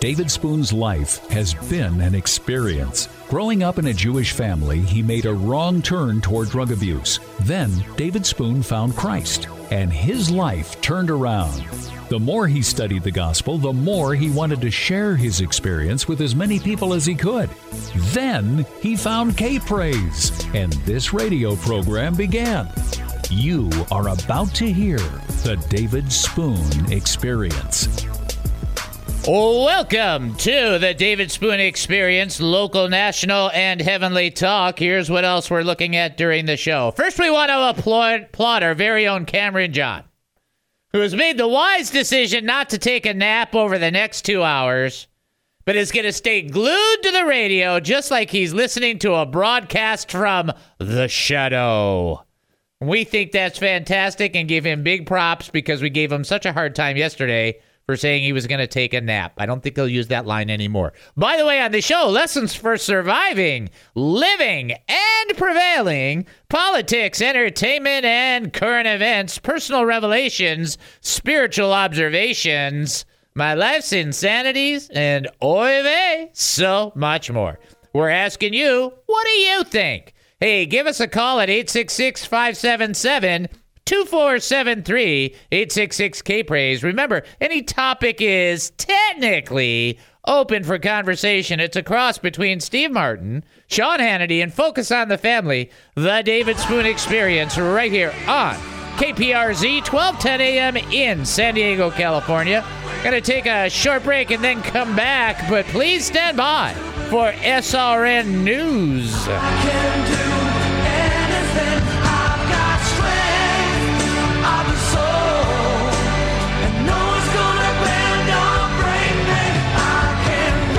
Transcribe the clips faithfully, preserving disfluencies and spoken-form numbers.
David Spoon's life has been an experience. Growing up in a Jewish family, he made a wrong turn toward drug abuse. Then, David Spoon found Christ, and his life turned around. The more he studied the gospel, the more he wanted to share his experience with as many people as he could. Then, he found K-Praise, and this radio program began. You are about to hear the David Spoon Experience. Welcome to the David Spoon Experience, local, national, and heavenly talk. Here's what else we're looking at during the show. First, we want to applaud, applaud our very own Cameron John, who has made the wise decision not to take a nap over the next two hours, but is going to stay glued to the radio just like he's listening to a broadcast from The Shadow. We think that's fantastic and give him big props because we gave him such a hard time yesterday for saying he was going to take a nap. I don't think they'll use that line anymore. By the way, on the show, lessons for surviving, living, and prevailing, politics, entertainment, and current events, personal revelations, spiritual observations, my life's insanities, and oy vey, so much more. We're asking you, what do you think? Hey, give us a call at eight six six, five seven seven, two four seven three, eight six six, K-Praise. Remember, any topic is technically open for conversation. It's a cross between Steve Martin, Sean Hannity, and Focus on the Family, the David Spoon Experience, right here on K P R Z, twelve ten a.m. in San Diego, California. Going to take a short break and then come back, but please stand by for S R N News. I can do anything. I've got strength of the soul, and no one's gonna bend or break me. I can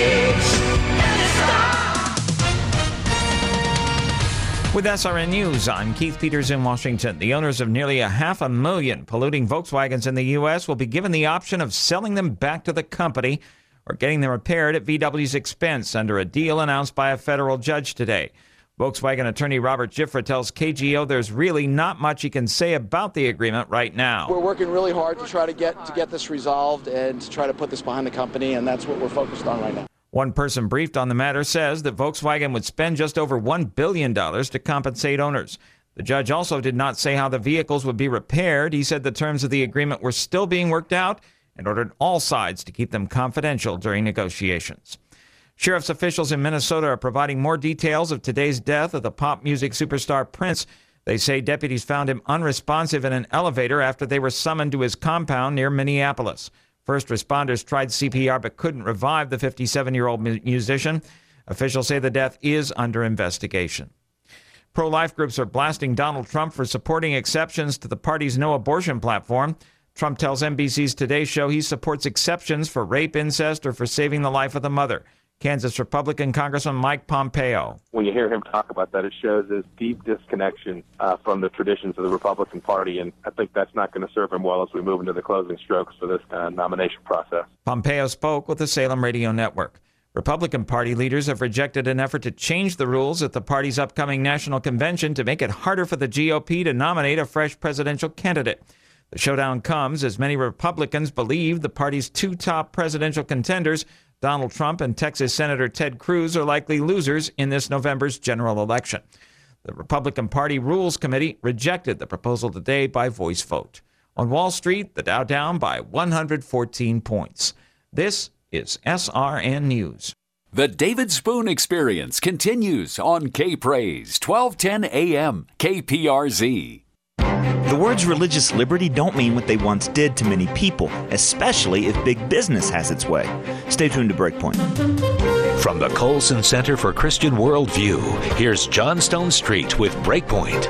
reach any star. With S R N News, I'm Keith Peters in Washington. The owners of nearly a half a million polluting Volkswagens in the U S will be given the option of selling them back to the company or getting them repaired at V W's expense under a deal announced by a federal judge today. Volkswagen attorney Robert Gifford tells K G O there's really not much he can say about the agreement right now. We're working really hard to try to get to get this resolved and to try to put this behind the company, and that's what we're focused on right now. One person briefed on the matter says that Volkswagen would spend just over one billion dollars to compensate owners. The judge also did not say how the vehicles would be repaired. He said the terms of the agreement were still being worked out and ordered all sides to keep them confidential during negotiations. Sheriff's officials in Minnesota are providing more details of today's death of the pop music superstar Prince. They say deputies found him unresponsive in an elevator after they were summoned to his compound near Minneapolis. First responders tried C P R but couldn't revive the fifty-seven-year-old mu- musician. Officials say the death is under investigation. Pro-life groups are blasting Donald Trump for supporting exceptions to the party's no-abortion platform. Trump tells N B C's Today Show he supports exceptions for rape, incest, or for saving the life of the mother. Kansas Republican Congressman Mike Pompeo. When you hear him talk about that, it shows his deep disconnection uh, from the traditions of the Republican Party, and I think that's not going to serve him well as we move into the closing strokes for this uh, nomination process. Pompeo spoke with the Salem Radio Network. Republican Party leaders have rejected an effort to change the rules at the party's upcoming national convention to make it harder for the G O P to nominate a fresh presidential candidate. The showdown comes as many Republicans believe the party's two top presidential contenders, Donald Trump and Texas Senator Ted Cruz, are likely losers in this November's general election. The Republican Party Rules Committee rejected the proposal today by voice vote. On Wall Street, the Dow down by one hundred fourteen points. This is S R N News. The David Spoon Experience continues on K-Praise, twelve ten a.m., K P R Z. The words religious liberty don't mean what they once did to many people, especially if big business has its way. Stay tuned to Breakpoint. From the Colson Center for Christian Worldview, here's John Stone Street with Breakpoint.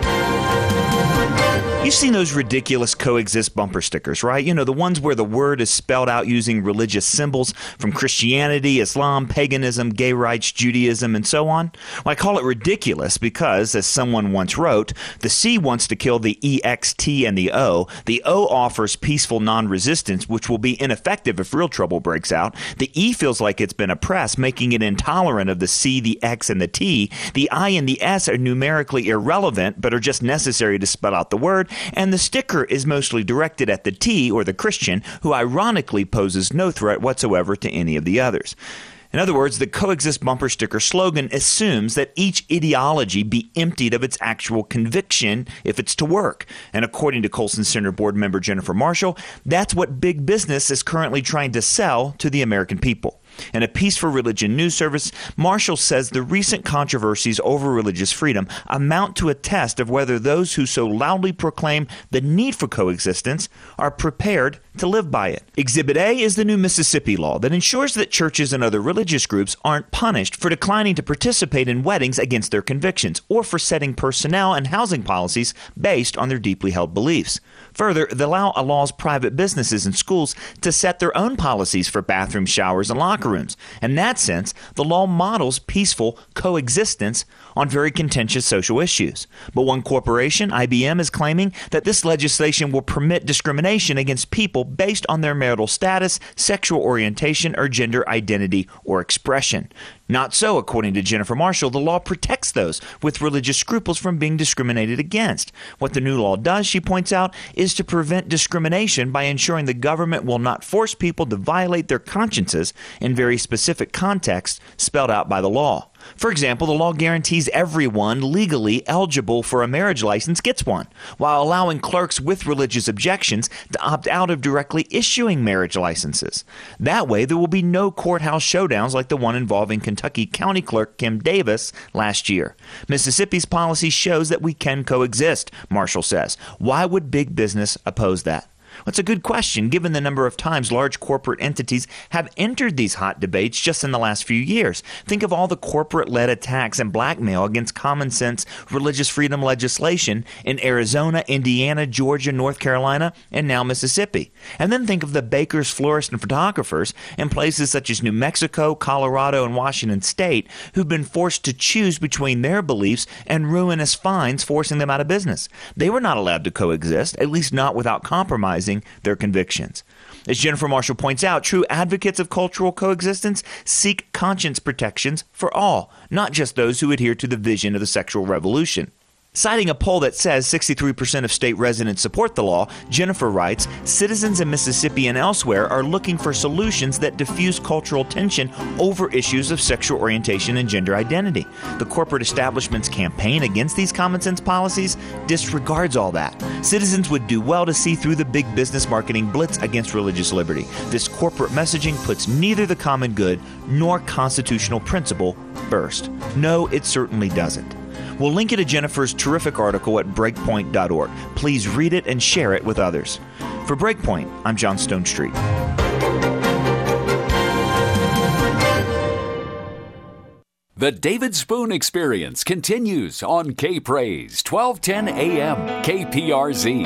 You've seen those ridiculous coexist bumper stickers, right? You know, the ones where the word is spelled out using religious symbols from Christianity, Islam, paganism, gay rights, Judaism, and so on. Well, I call it ridiculous because, as someone once wrote, the C wants to kill the E X T and the O. The O offers peaceful non-resistance, which will be ineffective if real trouble breaks out. The E feels like it's been oppressed, making it intolerant of the C, the X, and the T. The I and the S are numerically irrelevant, but are just necessary to spell out the word. and the sticker is mostly directed at the T, or the Christian, who ironically poses no threat whatsoever to any of the others. In other words, the Coexist bumper sticker slogan assumes that each ideology be emptied of its actual conviction if it's to work. And according to Colson Center board member Jennifer Marshall, that's what big business is currently trying to sell to the American people. In a Peace for Religion news service, Marshall says the recent controversies over religious freedom amount to a test of whether those who so loudly proclaim the need for coexistence are prepared to live by it. Exhibit A is the new Mississippi law that ensures that churches and other religious groups aren't punished for declining to participate in weddings against their convictions or for setting personnel and housing policies based on their deeply held beliefs. Further, the law allows private businesses and schools to set their own policies for bathroom showers and locker rooms. In that sense, the law models peaceful coexistence on very contentious social issues. But one corporation, I B M, is claiming that this legislation will permit discrimination against people based on their marital status, sexual orientation, or gender identity or expression. Not so, according to Jennifer Marshall. The law protects those with religious scruples from being discriminated against. What the new law does, she points out, is to prevent discrimination by ensuring the government will not force people to violate their consciences in very specific contexts spelled out by the law. For example, the law guarantees everyone legally eligible for a marriage license gets one, while allowing clerks with religious objections to opt out of directly issuing marriage licenses. That way, there will be no courthouse showdowns like the one involving Kentucky County Clerk Kim Davis last year. Mississippi's policy shows that we can coexist, Marshall says. Why would big business oppose that? Well, it's a good question, given the number of times large corporate entities have entered these hot debates just in the last few years. Think of all the corporate-led attacks and blackmail against common-sense religious freedom legislation in Arizona, Indiana, Georgia, North Carolina, and now Mississippi. And then think of the bakers, florists, and photographers in places such as New Mexico, Colorado, and Washington State who've been forced to choose between their beliefs and ruinous fines forcing them out of business. They were not allowed to coexist, at least not without compromising their convictions. As Jennifer Marshall points out, true advocates of cultural coexistence seek conscience protections for all, not just those who adhere to the vision of the sexual revolution. Citing a poll that says sixty-three percent of state residents support the law, Jennifer writes, citizens in Mississippi and elsewhere are looking for solutions that diffuse cultural tension over issues of sexual orientation and gender identity. The corporate establishment's campaign against these common sense policies disregards all that. Citizens would do well to see through the big business marketing blitz against religious liberty. This corporate messaging puts neither the common good nor constitutional principle first. No, it certainly doesn't. We'll link you to Jennifer's terrific article at breakpoint dot org. Please read it and share it with others. For Breakpoint, I'm John Stone Street. The David Spoon Experience continues on K-Praise, twelve ten A M, K P R Z.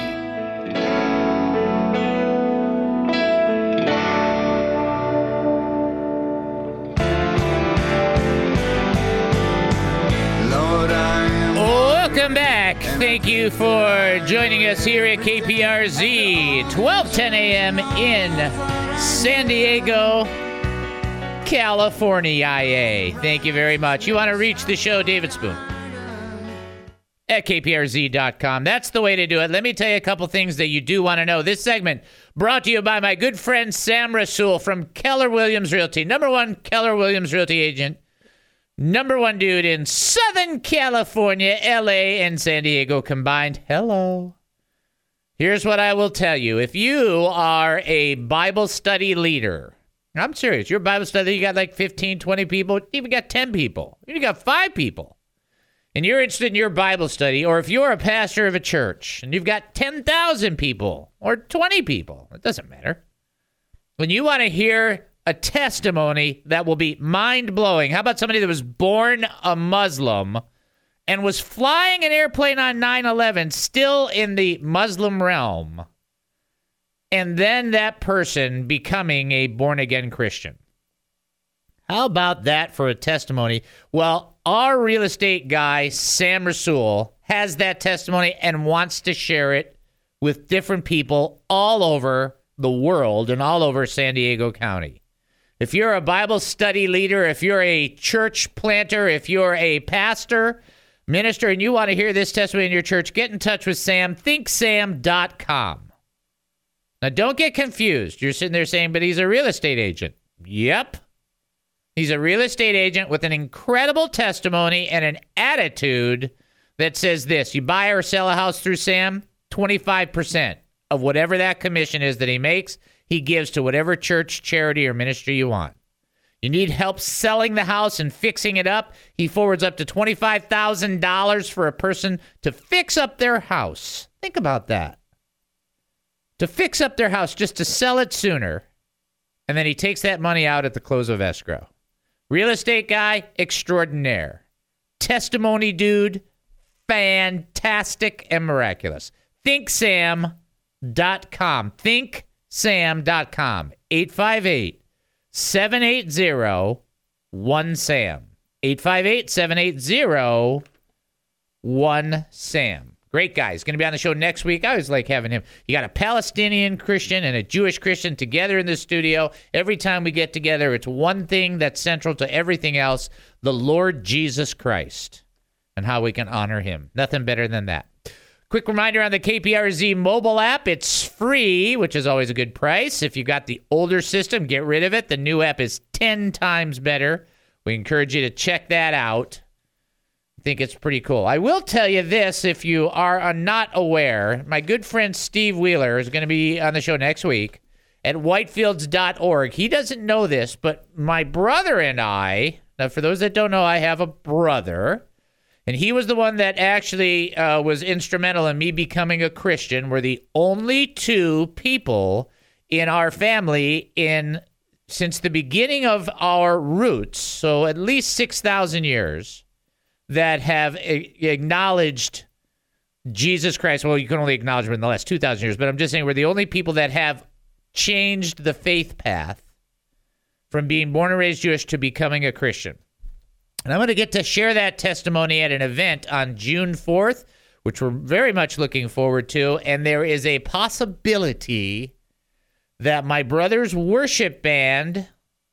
Welcome back. Thank you for joining us here at K P R Z, twelve ten A M in San Diego, California. Thank you very much. You want to reach the show, David Spoon, at K P R Z dot com. That's the way to do it. Let me tell you a couple things that you do want to know. This segment brought to you by my good friend Sam Rasool from Keller Williams Realty, number one Keller Williams Realty agent. Number one dude in Southern California, L A, and San Diego combined. Hello. Here's what I will tell you. If you are a Bible study leader, I'm serious, your Bible study, you got like fifteen, twenty people, even got ten people, you got five people, and you're interested in your Bible study, or if you're a pastor of a church and you've got ten thousand people or twenty people, it doesn't matter. When you want to hear a testimony that will be mind-blowing. How about somebody that was born a Muslim and was flying an airplane on nine eleven, still in the Muslim realm, and then that person becoming a born-again Christian? How about that for a testimony? Well, our real estate guy, Sam Rasool, has that testimony and wants to share it with different people all over the world and all over San Diego County. If you're a Bible study leader, if you're a church planter, if you're a pastor, minister, and you want to hear this testimony in your church, get in touch with Sam, think sam dot com. Now, don't get confused. You're sitting there saying, but he's a real estate agent. Yep. He's a real estate agent with an incredible testimony and an attitude that says this. You buy or sell a house through Sam, twenty-five percent of whatever that commission is that he makes, he gives to whatever church, charity, or ministry you want. You need help selling the house and fixing it up, he forwards up to twenty-five thousand dollars for a person to fix up their house. Think about that. To fix up their house, just to sell it sooner. And then he takes that money out at the close of escrow. Real estate guy extraordinaire. Testimony dude, fantastic and miraculous. think sam dot com. think sam dot com. eight five eight, seven eight zero, one SAM. eight five eight, seven eight zero, one SAM. Great guy. He's going to be on the show next week. I always like having him. You got a Palestinian Christian and a Jewish Christian together in the studio. Every time we get together, it's one thing that's central to everything else, the Lord Jesus Christ, and how we can honor him. Nothing better than that. Quick reminder on the K P R Z mobile app. It's free, which is always a good price. If you got the older system, get rid of it. The new app is ten times better. We encourage you to check that out. I think it's pretty cool. I will tell you this, if you are not aware, my good friend Steve Wheeler is going to be on the show next week at whitefields dot org. He doesn't know this, but my brother and I, now for those that don't know, I have a brother, and he was the one that actually uh, was instrumental in me becoming a Christian. We're the only two people in our family in since the beginning of our roots, so at least six thousand years, that have a- acknowledged Jesus Christ. Well, you can only acknowledge him in the last two thousand years, but I'm just saying we're the only people that have changed the faith path from being born and raised Jewish to becoming a Christian. And I'm going to get to share that testimony at an event on June fourth, which we're very much looking forward to. And there is a possibility that my brother's worship band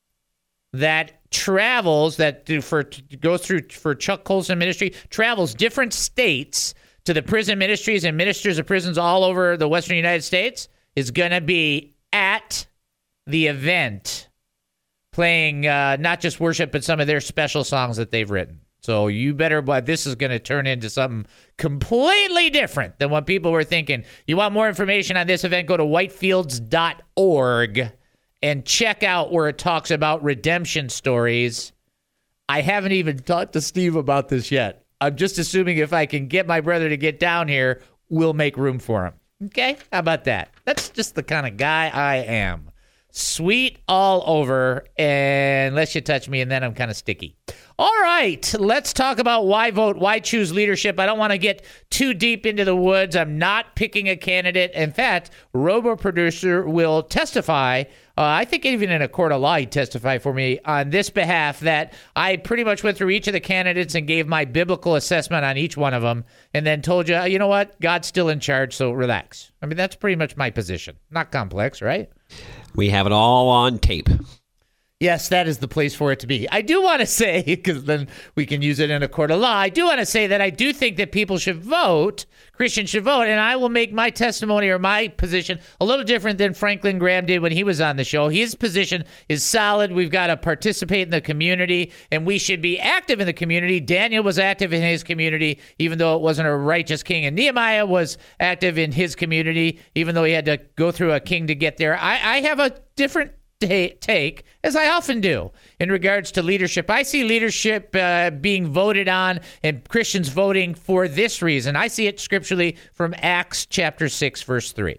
that travels, that do for goes through for Chuck Colson Ministry, travels different states to the prison ministries and ministers of prisons all over the Western United States, is going to be at the event playing uh, not just worship, but some of their special songs that they've written. So you better, but this is going to turn into something completely different than what people were thinking. You want more information on this event, go to whitefields dot org and check out where it talks about redemption stories. I haven't even talked to Steve about this yet. I'm just assuming if I can get my brother to get down here, we'll make room for him. Okay? How about that? That's just the kind of guy I am. Sweet all over, unless you touch me, and then I'm kind of sticky. All right, let's talk about why vote, why choose leadership. I don't want to get too deep into the woods. I'm not picking a candidate. In fact, Robo-Producer will testify, uh, I think even in a court of law, he'd testify for me on this behalf, that I pretty much went through each of the candidates and gave my biblical assessment on each one of them, and then told you, you know what, God's still in charge, so relax. I mean, that's pretty much my position. Not complex, right? We have it all on tape. Yes, that is the place for it to be. I do want to say, because then we can use it in a court of law, I do want to say that I do think that people should vote, Christians should vote, and I will make my testimony or my position a little different than Franklin Graham did when he was on the show. His position is solid. We've got to participate in the community, and we should be active in the community. Daniel was active in his community, even though it wasn't a righteous king, and Nehemiah was active in his community, even though he had to go through a king to get there. I, I have a different take, as I often do, in regards to leadership. I see leadership uh, being voted on and Christians voting for this reason. I see it scripturally from Acts chapter six, verse three.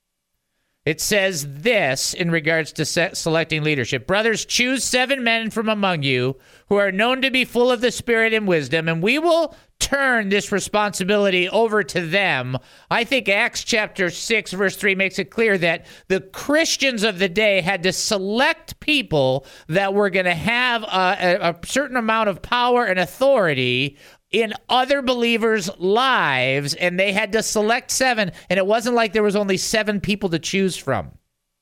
It says this in regards to se- selecting leadership. Brothers, choose seven men from among you who are known to be full of the Spirit and wisdom, and we will turn this responsibility over to them. I think Acts chapter six, verse three makes it clear that the Christians of the day had to select people that were going to have a, a, a certain amount of power and authority in other believers' lives, and they had to select seven, and it wasn't like there was only seven people to choose from.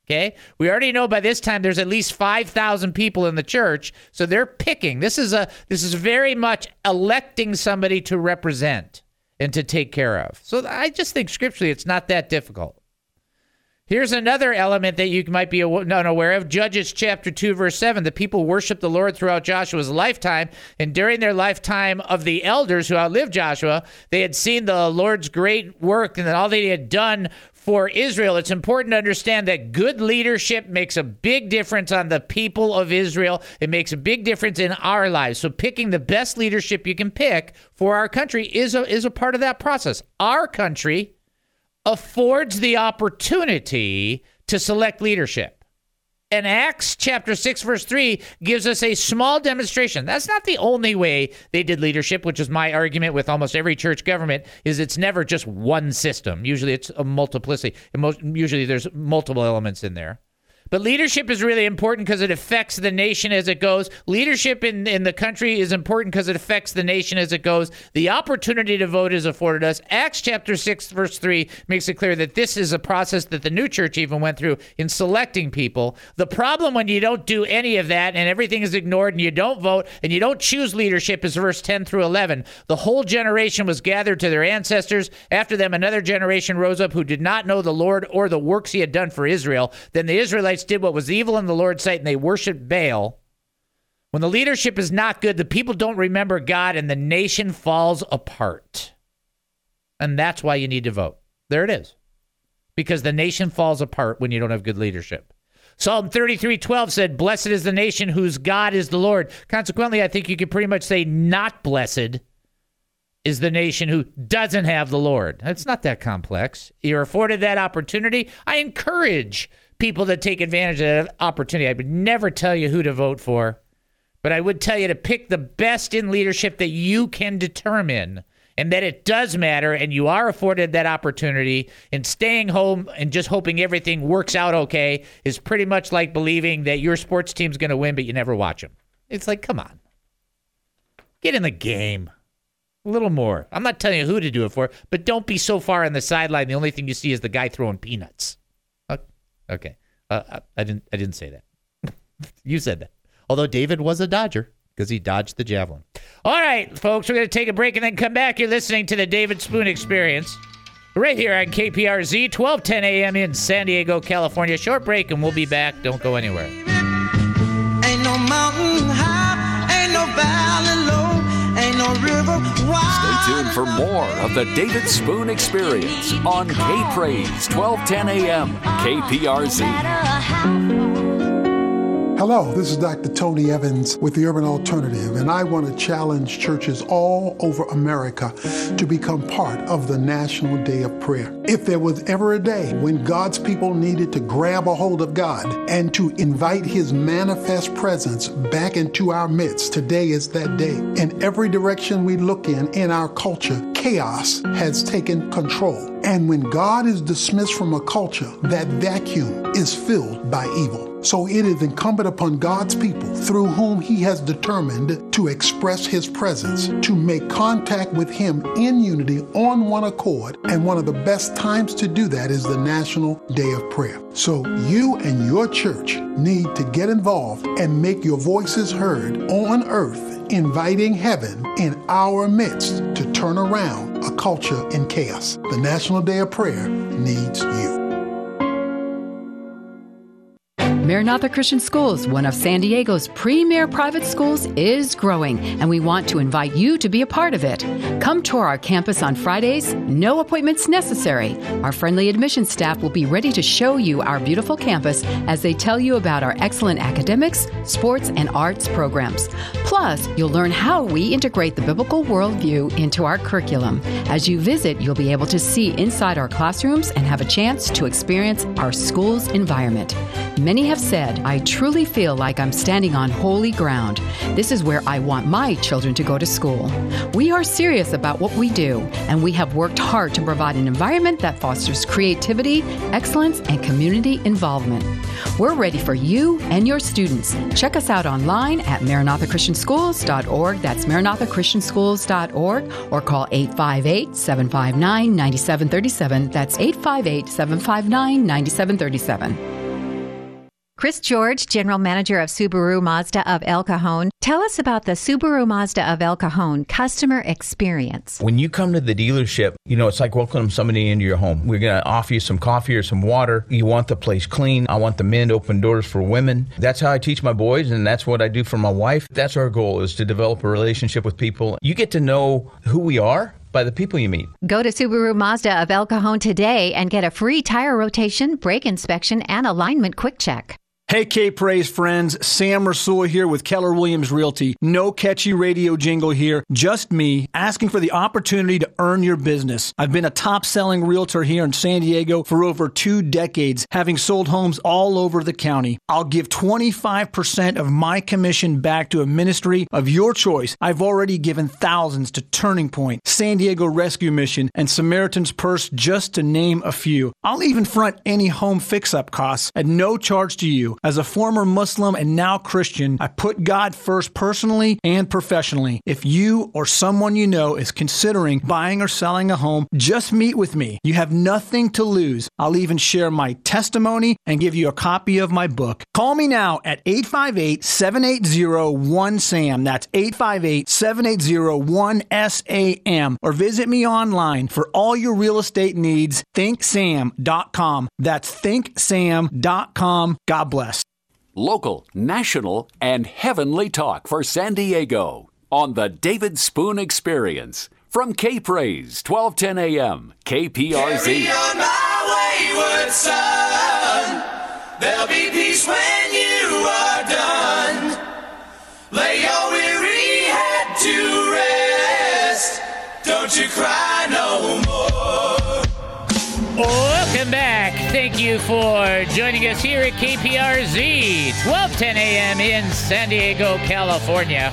Okay? We already know by this time there's at least five thousand people in the church, so they're picking. This is a this is very much electing somebody to represent and to take care of. So I just think scripturally it's not that difficult. Here's another element that you might be unaware of. Judges chapter two, verse seven. The people worshiped the Lord throughout Joshua's lifetime, and during their lifetime of the elders who outlived Joshua, they had seen the Lord's great work and all that he had done for Israel. It's important to understand that good leadership makes a big difference on the people of Israel. It makes a big difference in our lives. So picking the best leadership you can pick for our country is a, is a part of that process. Our country affords the opportunity to select leadership. And Acts chapter six, verse three gives us a small demonstration. That's not the only way they did leadership, which is my argument with almost every church government, is it's never just one system. Usually it's a multiplicity. Most, usually there's multiple elements in there. But leadership is really important because it affects the nation as it goes. Leadership in, in the country is important because it affects the nation as it goes. The opportunity to vote is afforded us. Acts chapter six, verse three makes it clear that this is a process that the new church even went through in selecting people. The problem when you don't do any of that and everything is ignored and you don't vote and you don't choose leadership is verse ten through eleven. The whole generation was gathered to their ancestors. After them, another generation rose up who did not know the Lord or the works he had done for Israel. Then the Israelites did what was evil in the Lord's sight, and they worshiped Baal. When the leadership is not good, the people don't remember God, and the nation falls apart. And that's why you need to vote. There it is. Because the nation falls apart when you don't have good leadership. Psalm thirty-three twelve said, "Blessed is the nation whose God is the Lord." Consequently, I think you could pretty much say not blessed is the nation who doesn't have the Lord. It's not that complex. You're afforded that opportunity. I encourage people that take advantage of that opportunity. I would never tell you who to vote for, but I would tell you to pick the best in leadership that you can determine, and that it does matter, and you are afforded that opportunity. And staying home and just hoping everything works out okay is pretty much like believing that your sports team's going to win, but you never watch them. It's like, come on. Get in the game. A little more. I'm not telling you who to do it for, but don't be so far on the sideline. The only thing you see is the guy throwing peanuts. Okay, uh, I didn't. I didn't say that. You said that. Although David was a Dodger because he dodged the javelin. All right, folks, we're going to take a break and then come back. You're listening to the David Spoon Experience right here on K P R Z, twelve ten a.m. in San Diego, California. Short break, and we'll be back. Don't go anywhere. Ain't no mountain high, ain't no valley low, ain't no river wide. Stay tuned for more of the David Spoon Experience on K-Praise, twelve ten a.m. K P R Z. Hello, this is Doctor Tony Evans with the Urban Alternative, and I want to challenge churches all over America to become part of the National Day of Prayer. If there was ever a day when God's people needed to grab a hold of God and to invite His manifest presence back into our midst, today is that day. In every direction we look in, in our culture, chaos has taken control. And when God is dismissed from a culture, that vacuum is filled by evil. So it is incumbent upon God's people, through whom He has determined to express His presence, to make contact with Him in unity on one accord. And one of the best times to do that is the National Day of Prayer. So you and your church need to get involved and make your voices heard on earth, inviting heaven in our midst to turn around a culture in chaos. The National Day of Prayer needs you. Maranatha Christian Schools, one of San Diego's premier private schools, is growing, and we want to invite you to be a part of it. Come tour our campus on Fridays, no appointments necessary. Our friendly admissions staff will be ready to show you our beautiful campus as they tell you about our excellent academics, sports, and arts programs. Plus, you'll learn how we integrate the biblical worldview into our curriculum. As you visit, you'll be able to see inside our classrooms and have a chance to experience our school's environment. Many have said, I truly feel like I'm standing on holy ground. This is where I want my children to go to school. We are serious about what we do, and we have worked hard to provide an environment that fosters creativity, excellence, and community involvement. We're ready for you and your students. Check us out online at maranatha christian schools dot org. That's maranatha christian schools dot org, or call eight five eight, seven five nine, nine seven three seven. That's eight five eight, seven five nine, nine seven three seven. Chris George, General Manager of Subaru Mazda of El Cajon. Tell us about the Subaru Mazda of El Cajon customer experience. When you come to the dealership, you know, it's like welcoming somebody into your home. We're going to offer you some coffee or some water. You want the place clean. I want the men to open doors for women. That's how I teach my boys, and that's what I do for my wife. That's our goal, is to develop a relationship with people. You get to know who we are by the people you meet. Go to Subaru Mazda of El Cajon today and get a free tire rotation, brake inspection, and alignment quick check. Hey, K-Praise friends, Sam Rasul here with Keller Williams Realty. No catchy radio jingle here, just me asking for the opportunity to earn your business. I've been a top-selling realtor here in San Diego for over two decades, having sold homes all over the county. I'll give twenty-five percent of my commission back to a ministry of your choice. I've already given thousands to Turning Point, San Diego Rescue Mission, and Samaritan's Purse, just to name a few. I'll even front any home fix-up costs at no charge to you. As a former Muslim and now Christian, I put God first personally and professionally. If you or someone you know is considering buying or selling a home, just meet with me. You have nothing to lose. I'll even share my testimony and give you a copy of my book. Call me now at eight five eight, seven eight zero, one S A M. That's eight five eight, seven eight zero, one S A M. Or visit me online for all your real estate needs, think sam dot com. That's think sam dot com. God bless. Local, national, and heavenly talk for San Diego on the David Spoon Experience from K-Praise, twelve ten A M, K P R Z. Carry on my wayward son. There'll be peace when you are done. Lay your weary head to rest. Don't you cry no more. Welcome back. Thank you for joining us here at K P R Z, twelve ten A M in San Diego, California.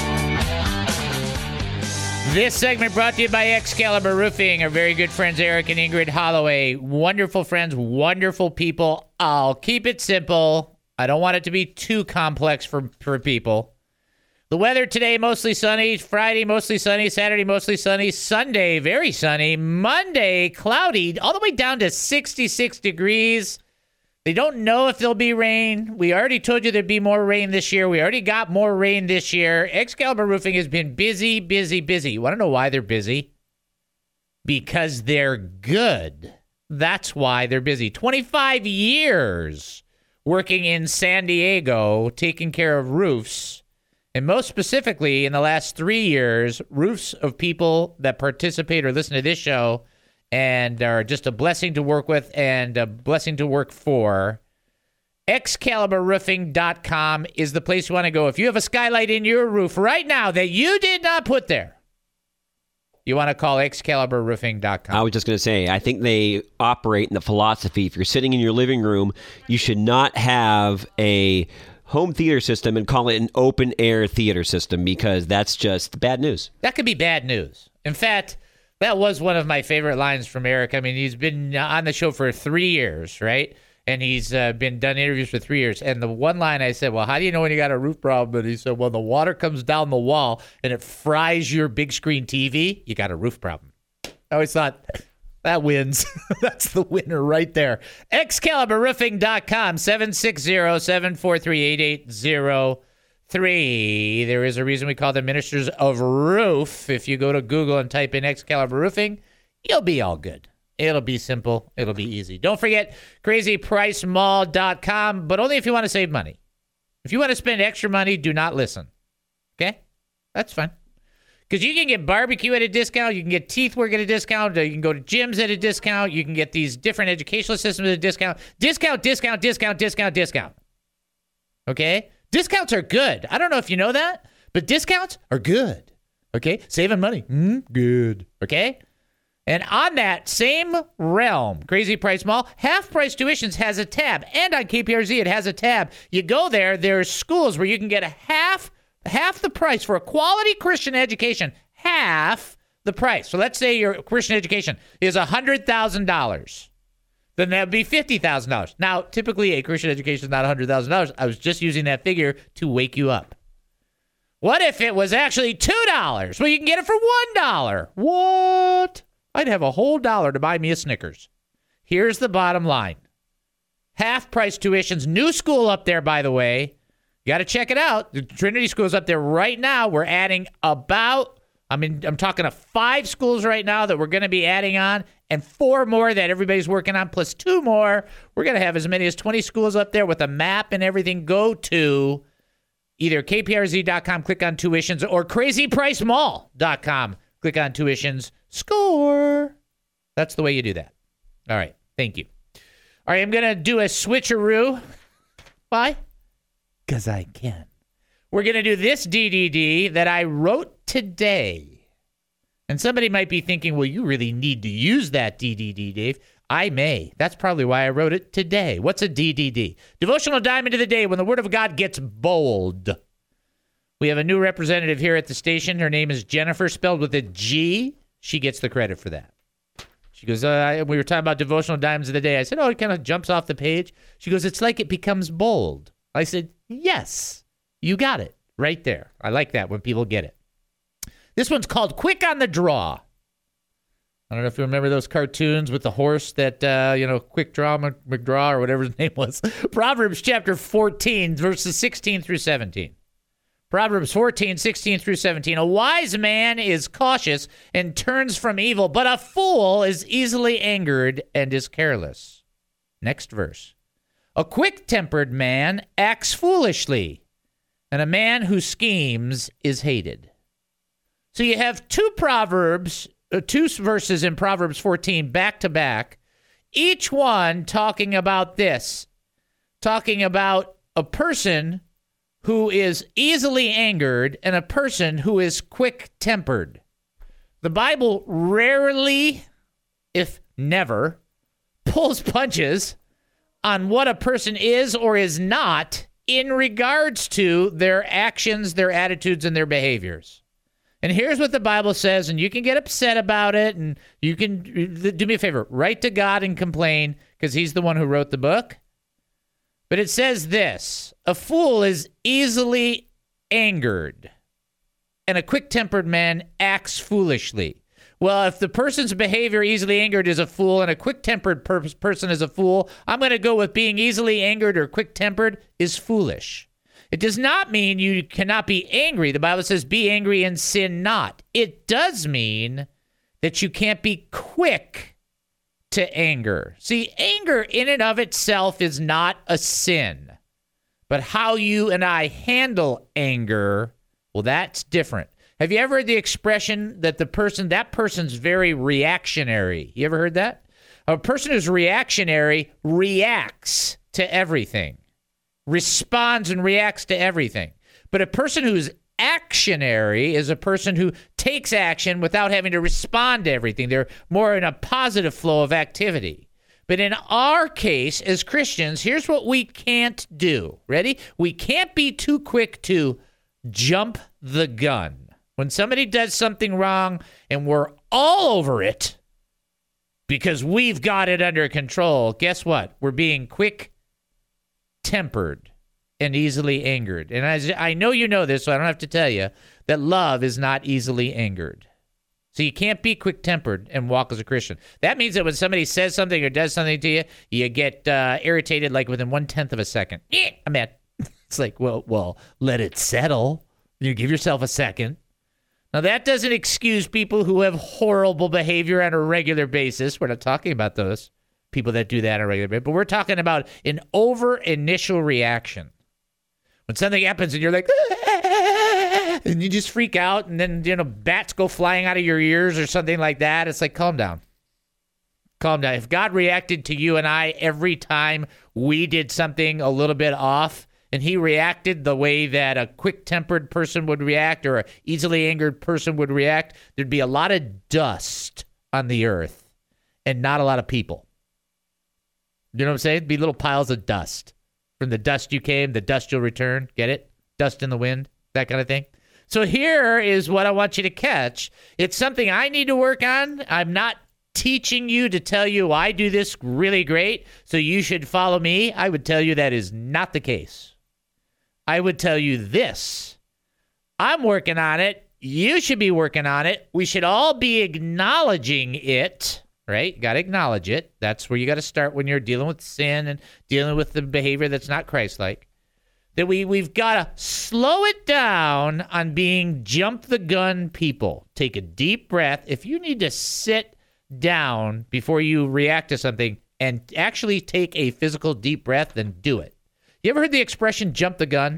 This segment brought to you by Excalibur Roofing, our very good friends Eric and Ingrid Holloway. Wonderful friends, wonderful people. I'll keep it simple. I don't want it to be too complex for, for people. The weather today, mostly sunny. Friday, mostly sunny. Saturday, mostly sunny. Sunday, very sunny. Monday, cloudy, all the way down to sixty-six degrees. They don't know if there'll be rain. We already told you there'd be more rain this year. We already got more rain this year. Excalibur Roofing has been busy, busy, busy. You want to know why they're busy? Because they're good. That's why they're busy. twenty-five years working in San Diego, taking care of roofs. And most specifically, in the last three years, roofs of people that participate or listen to this show and are just a blessing to work with and a blessing to work for. Excalibur Roofing dot com is the place you want to go. If you have a skylight in your roof right now that you did not put there, you want to call Excalibur Roofing dot com. I was just going to say, I think they operate in the philosophy, if you're sitting in your living room, you should not have a home theater system and call it an open air theater system, because that's just bad news. That could be bad news. In fact, that was one of my favorite lines from Eric. I mean, he's been on the show for three years, right? And he's uh, been done interviews for three years. And the one line I said, well, how do you know when you got a roof problem? And he said, well, the water comes down the wall and it fries your big screen T V. You got a roof problem. I always thought, that wins. That's the winner right there. Excalibur Roofing dot com, seven six zero, seven four three, eight eight zero three. There is a reason we call them Ministers of Roof. If you go to Google and type in Excalibur Roofing, you'll be all good. It'll be simple. It'll be easy. Don't forget crazy price mall dot com, but only if you want to save money. If you want to spend extra money, do not listen. Okay? That's fine. Because you can get barbecue at a discount. You can get teeth work at a discount. You can go to gyms at a discount. You can get these different educational systems at a discount. Discount, discount, discount, discount, discount. Okay? Discounts are good. I don't know if you know that, but discounts are good. Okay? Saving money. Mm, good. Okay? And on that same realm, Crazy Price Mall, Half Price Tuitions has a tab. And on K P R Z, it has a tab. You go there, there's schools where you can get a half half the price for a quality Christian education. Half the price. So let's say your Christian education is one hundred thousand dollars. Then that would be fifty thousand dollars. Now, typically a Christian education is not one hundred thousand dollars. I was just using that figure to wake you up. What if it was actually two dollars? Well, you can get it for one dollar. What? I'd have a whole dollar to buy me a Snickers. Here's the bottom line. Half-price tuitions. New school up there, by the way. You got to check it out. The Trinity School is up there right now. We're adding about, I mean, I'm talking to five schools right now that we're going to be adding on, and four more that everybody's working on, plus two more. We're going to have as many as twenty schools up there with a map and everything. Go to either K P R Z dot com, click on tuitions, or crazy price mall dot com, click on tuitions, score. That's the way you do that. All right. Thank you. All right. I'm going to do a switcheroo. Why? Because I can. We're going to do this D D D that I wrote today. And somebody might be thinking, well, you really need to use that D D D, Dave. I may. That's probably why I wrote it today. What's a D D D? Devotional Diamond of the Day, when the Word of God gets bold. We have a new representative here at the station. Her name is Jennifer, spelled with a G. She gets the credit for that. She goes, uh, we were talking about Devotional Diamonds of the Day. I said, oh, it kind of jumps off the page. She goes, it's like it becomes bold. I said, yes, you got it right there. I like that when people get it. This one's called Quick on the Draw. I don't know if you remember those cartoons with the horse that, uh, you know, Quick Draw McDraw or whatever his name was. Proverbs chapter fourteen, verses sixteen through seventeen. Proverbs fourteen, sixteen through seventeen. A wise man is cautious and turns from evil, but a fool is easily angered and is careless. Next verse. A quick-tempered man acts foolishly, and a man who schemes is hated. So you have two Proverbs, uh, two verses in Proverbs fourteen back to back, each one talking about this, talking about a person who is easily angered and a person who is quick-tempered. The Bible rarely, if never, pulls punches on what a person is or is not in regards to their actions, their attitudes, and their behaviors. And here's what the Bible says, and you can get upset about it, and you can, do me a favor, write to God and complain, because he's the one who wrote the book. But it says this, a fool is easily angered, and a quick-tempered man acts foolishly. Well, if the person's behavior easily angered is a fool and a quick-tempered per- person is a fool, I'm going to go with being easily angered or quick-tempered is foolish. It does not mean you cannot be angry. The Bible says, be angry and sin not. It does mean that you can't be quick to anger. See, anger in and of itself is not a sin. But how you and I handle anger, well, that's different. Have you ever heard the expression that the person, that person's very reactionary? You ever heard that? A person who's reactionary reacts to everything. Responds and reacts to everything. But a person who's actionary is a person who takes action without having to respond to everything. They're more in a positive flow of activity. But in our case, as Christians, here's what we can't do. Ready? We can't be too quick to jump the gun. When somebody does something wrong and we're all over it because we've got it under control, guess what? We're being quick tempered and easily angered. And as I know you know this, so I don't have to tell you, that love is not easily angered. So you can't be quick-tempered and walk as a Christian. That means that when somebody says something or does something to you, you get uh, irritated like within one-tenth of a second. Eh, I'm mad. It's like, well, well, let it settle. You give yourself a second. Now, that doesn't excuse people who have horrible behavior on a regular basis. We're not talking about those people that do that on a regular basis, but we're talking about an over initial reaction. When something happens and you're like, ah, and you just freak out, and then, you know, bats go flying out of your ears or something like that, it's like, calm down. Calm down. If God reacted to you and I every time we did something a little bit off, and he reacted the way that a quick-tempered person would react or an easily angered person would react, there'd be a lot of dust on the earth and not a lot of people. You know what I'm saying? It'd be little piles of dust. From the dust you came, the dust you'll return. Get it? Dust in the wind, that kind of thing. So here is what I want you to catch. It's something I need to work on. I'm not teaching you to tell you I do this really great, so you should follow me. I would tell you that is not the case. I would tell you this. I'm working on it. You should be working on it. We should all be acknowledging it. right? You got to acknowledge it. That's where you got to start when you're dealing with sin and dealing with the behavior that's not Christ-like. That we, we've got to slow it down on being jump-the-gun people. Take a deep breath. If you need to sit down before you react to something and actually take a physical deep breath, then do it. You ever heard the expression jump the gun?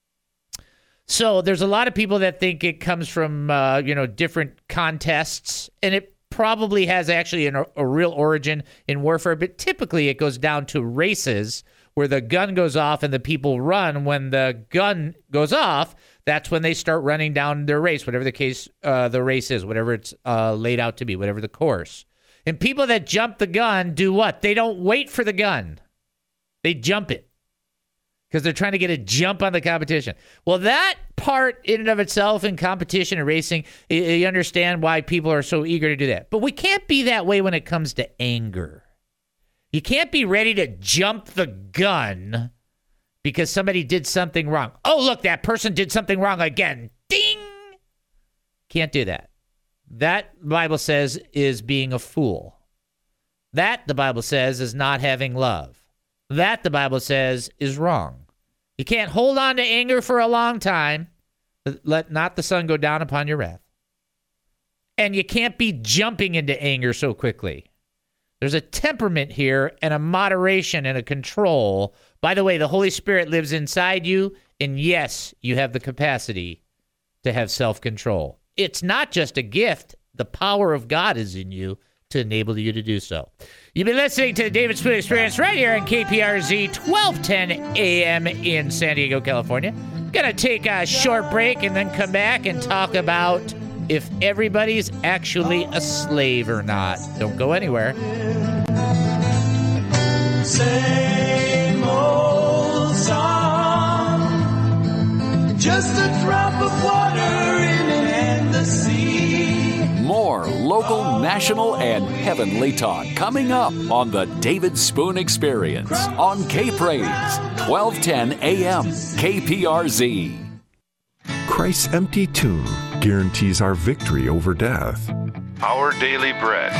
So there's a lot of people that think it comes from, uh, you know, different contests, and it probably has actually an, a real origin in warfare, but typically it goes down to races where the gun goes off and the people run. When the gun goes off, that's when they start running down their race, whatever the case uh, the race is, whatever it's uh, laid out to be, whatever the course. And people that jump the gun do what? They don't wait for the gun. They jump it. Because they're trying to get a jump on the competition. Well, that part in and of itself in competition and racing, you understand why people are so eager to do that. But we can't be that way when it comes to anger. You can't be ready to jump the gun because somebody did something wrong. Oh, look, that person did something wrong again. Ding! Can't do that. That, the Bible says, is being a fool. That, the Bible says, is not having love. That, the Bible says, is wrong. You can't hold on to anger for a long time. Let not the sun go down upon your wrath. And you can't be jumping into anger so quickly. There's a temperament here and a moderation and a control. By the way, the Holy Spirit lives inside you, and yes, you have the capacity to have self-control. It's not just a gift. The power of God is in you to enable you to do so. You've been listening to the David Spoon Experience right here on K P R Z, twelve ten a.m. in San Diego, California. Gonna take a short break and then come back and talk about if everybody's actually a slave or not. Don't go anywhere. Same old song, just a drop of water in an endless sea. More local, national, and heavenly talk coming up on the David Spoon Experience on K-Praise, twelve ten a.m. K P R Z. Christ's empty tomb guarantees our victory over death. Our daily bread.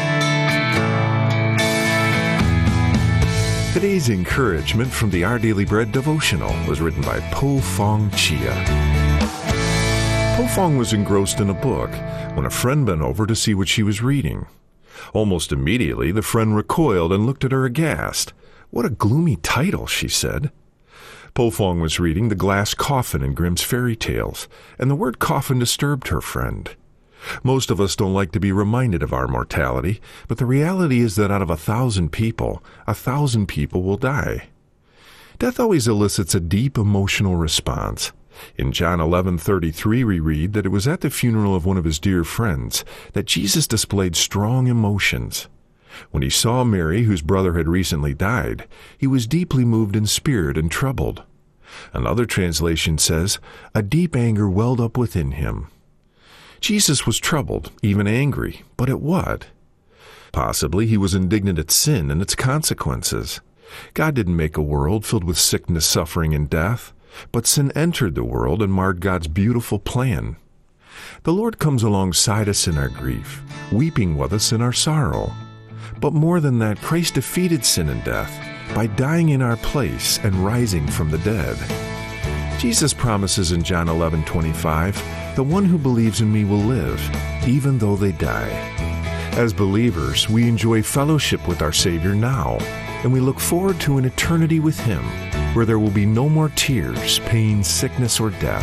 Today's encouragement from the Our Daily Bread devotional was written by Po Fong Chia. Po Fong was engrossed in a book when a friend bent over to see what she was reading. Almost immediately, the friend recoiled and looked at her aghast. "What a gloomy title," she said. Po Fong was reading The Glass Coffin in Grimm's Fairy Tales, and the word coffin disturbed her friend. Most of us don't like to be reminded of our mortality, but the reality is that out of a thousand people, a thousand people will die. Death always elicits a deep emotional response. In John eleven thirty-three, we read that it was at the funeral of one of his dear friends that Jesus displayed strong emotions. When he saw Mary, whose brother had recently died, he was deeply moved in spirit and troubled. Another translation says, a deep anger welled up within him. Jesus was troubled, even angry, but at what? Possibly he was indignant at sin and its consequences. God didn't make a world filled with sickness, suffering, and death. But sin entered the world and marred God's beautiful plan. The Lord comes alongside us in our grief, weeping with us in our sorrow. But more than that, Christ defeated sin and death by dying in our place and rising from the dead. Jesus promises in John eleven twenty-five, "The one who believes in me will live, even though they die." As believers, we enjoy fellowship with our Savior now, and we look forward to an eternity with Him, where there will be no more tears, pain, sickness, or death.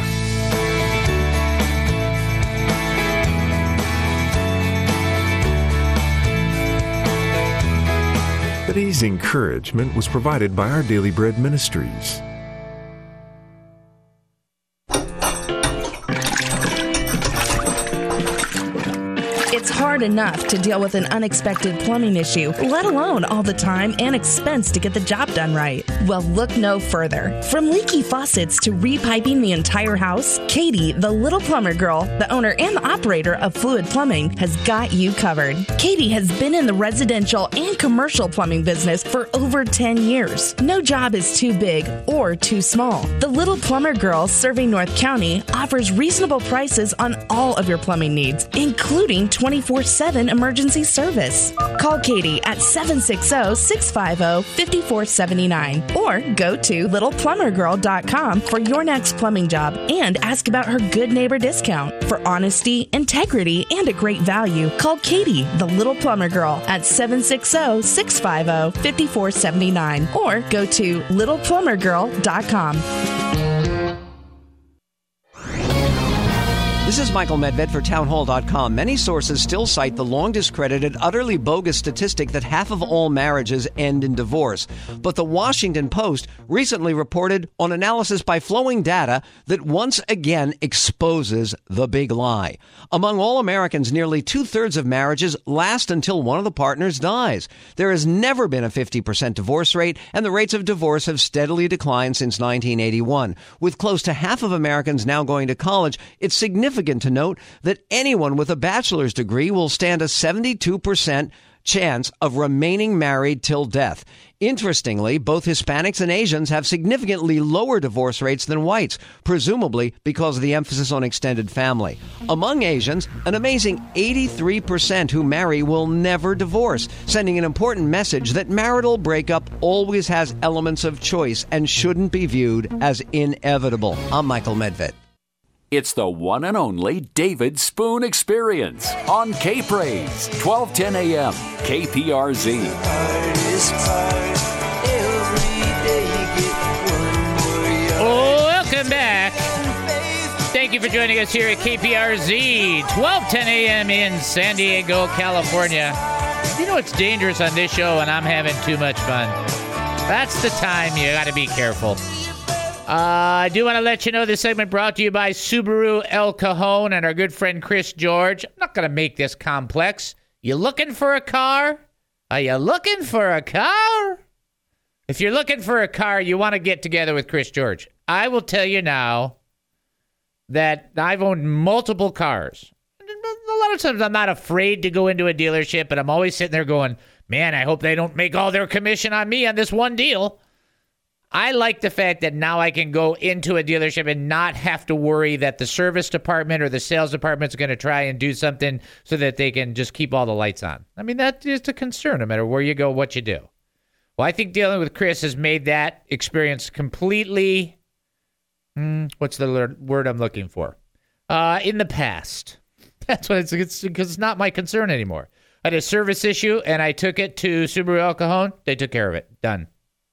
Today's encouragement was provided by Our Daily Bread Ministries. It's hard enough to deal with an unexpected plumbing issue, let alone all the time and expense to get the job done right. Well, look no further. From leaky faucets to repiping the entire house, Katie, the little plumber girl, the owner and the operator of Fluid Plumbing, has got you covered. Katie has been in the residential and commercial plumbing business for over ten years. No job is too big or too small. The little plumber girl, serving North County, offers reasonable prices on all of your plumbing needs, including twenty-four seven emergency service. Call Katie at seven six zero, six five zero, five four seven nine or go to little plumber girl dot com for your next plumbing job and ask about her Good Neighbor discount. For honesty, integrity, and a great value, call Katie, the Little Plumber Girl, at seven six zero, six five zero, five four seven nine or go to little plumber girl dot com. This is Michael Medved for townhall dot com. Many sources still cite the long discredited, utterly bogus statistic that half of all marriages end in divorce. But the Washington Post recently reported on analysis by Flowing Data that once again exposes the big lie. Among all Americans, nearly two-thirds of marriages last until one of the partners dies. There has never been a fifty percent divorce rate, and the rates of divorce have steadily declined since nineteen eighty-one. With close to half of Americans now going to college, it's significant to note that anyone with a bachelor's degree will stand a seventy-two percent chance of remaining married till death. Interestingly, both Hispanics and Asians have significantly lower divorce rates than whites, presumably because of the emphasis on extended family. Among Asians, an amazing eighty-three percent who marry will never divorce, sending an important message that marital breakup always has elements of choice and shouldn't be viewed as inevitable. I'm Michael Medved. It's the one and only David Spoon Experience on K-Praise, twelve ten a.m., K P R Z. Welcome back. Thank you for joining us here at K P R Z, twelve ten a.m. in San Diego, California. You know it's dangerous on this show and I'm having too much fun. That's the time you got to be careful. Uh, I do want to let you know this segment brought to you by Subaru El Cajon and our good friend Chris George. I'm not going to make this complex. You looking for a car? Are you looking for a car? If you're looking for a car, you want to get together with Chris George. I will tell you now that I've owned multiple cars. A lot of times I'm not afraid to go into a dealership, but I'm always sitting there going, man, I hope they don't make all their commission on me on this one deal. I like the fact that now I can go into a dealership and not have to worry that the service department or the sales department is going to try and do something so that they can just keep all the lights on. I mean, that is a concern no matter where you go, what you do. Well, I think dealing with Chris has made that experience completely, hmm, what's the word I'm looking for? Uh, in the past. That's what it's, it's, because it's not my concern anymore. I had a service issue and I took it to Subaru El Cajon. They took care of it. Done.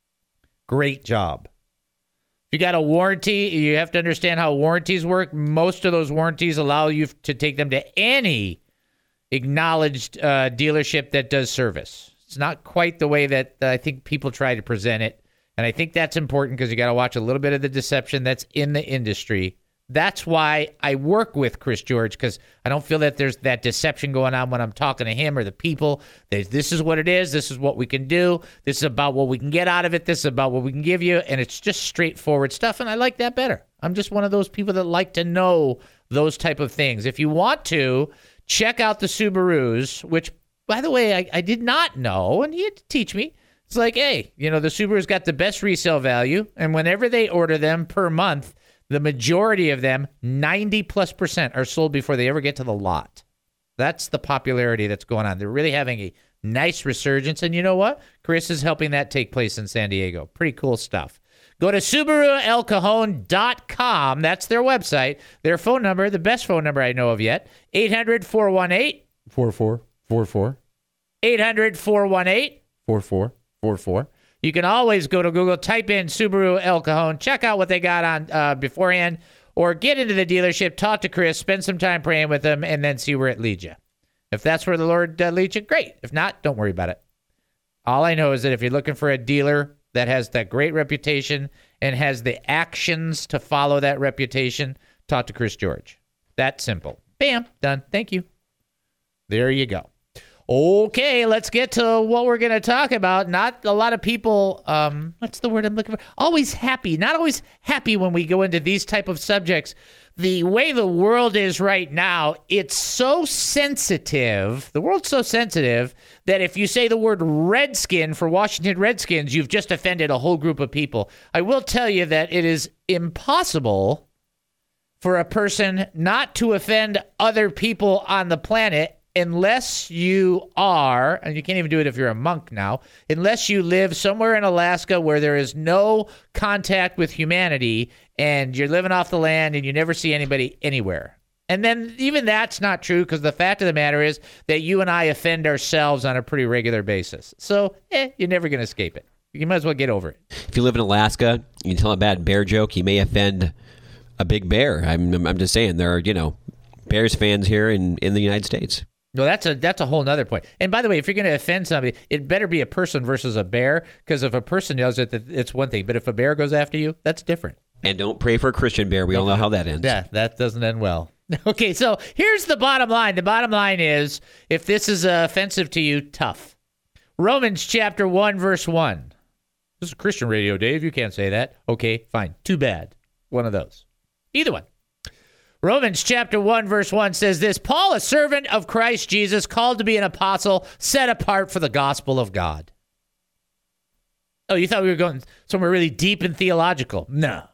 Great job. If you got a warranty, you have to understand how warranties work. Most of those warranties allow you to take them to any acknowledged uh, dealership that does service. It's not quite the way that I think people try to present it. And I think that's important because you got to watch a little bit of the deception that's in the industry. That's why I work with Chris George, because I don't feel that there's that deception going on when I'm talking to him or the people. There's, this is what it is. This is what we can do. This is about what we can get out of it. This is about what we can give you. And it's just straightforward stuff. And I like that better. I'm just one of those people that like to know those type of things. If you want to, check out the Subarus, which, by the way, I, I did not know. And he had to teach me. It's like, hey, you know, the Subaru's got the best resale value. And whenever they order them per month, the majority of them, ninety plus percent, are sold before they ever get to the lot. That's the popularity that's going on. They're really having a nice resurgence. And you know what? Chris is helping that take place in San Diego. Pretty cool stuff. Go to Subaru El Cajon dot com. That's their website. Their phone number, the best phone number I know of yet, eight hundred, four one eight, four four four four. eight hundred, four one eight, four four four four. You can always go to Google, type in Subaru El Cajon, check out what they got on uh, beforehand, or get into the dealership, talk to Chris, spend some time praying with him, and then see where it leads you. If that's where the Lord uh, leads you, great. If not, don't worry about it. All I know is that if you're looking for a dealer that has that great reputation and has the actions to follow that reputation, talk to Chris George. That simple. Bam, done. Thank you. There you go. Okay, let's get to what we're going to talk about. Not a lot of people, um, what's the word I'm looking for? Always happy. Not always happy when we go into these type of subjects. The way the world is right now, it's so sensitive. The world's so sensitive that if you say the word Redskin for Washington Redskins, you've just offended a whole group of people. I will tell you that it is impossible for a person not to offend other people on the planet unless you are, and you can't even do it if you're a monk now, unless you live somewhere in Alaska where there is no contact with humanity and you're living off the land and you never see anybody anywhere. And then even that's not true, because the fact of the matter is that you and I offend ourselves on a pretty regular basis. So, eh, you're never going to escape it. You might as well get over it. If you live in Alaska, you can tell a bad bear joke, you may offend a big bear. I'm I'm just saying, there are, you know, Bears fans here in, in the United States. No, that's a that's a whole nother point. And by the way, if you're going to offend somebody, it better be a person versus a bear, because if a person yells it, it's one thing. But if a bear goes after you, that's different. And don't pray for a Christian bear. We all know how that ends. Yeah, that doesn't end well. Okay, so here's the bottom line. The bottom line is, if this is uh, offensive to you, tough. Romans chapter one, verse one. This is Christian radio, Dave. You can't say that. Okay, fine. Too bad. One of those. Either one. Romans chapter one, verse one says this: Paul, a servant of Christ Jesus, called to be an apostle, set apart for the gospel of God. Oh, you thought we were going somewhere really deep and theological? No.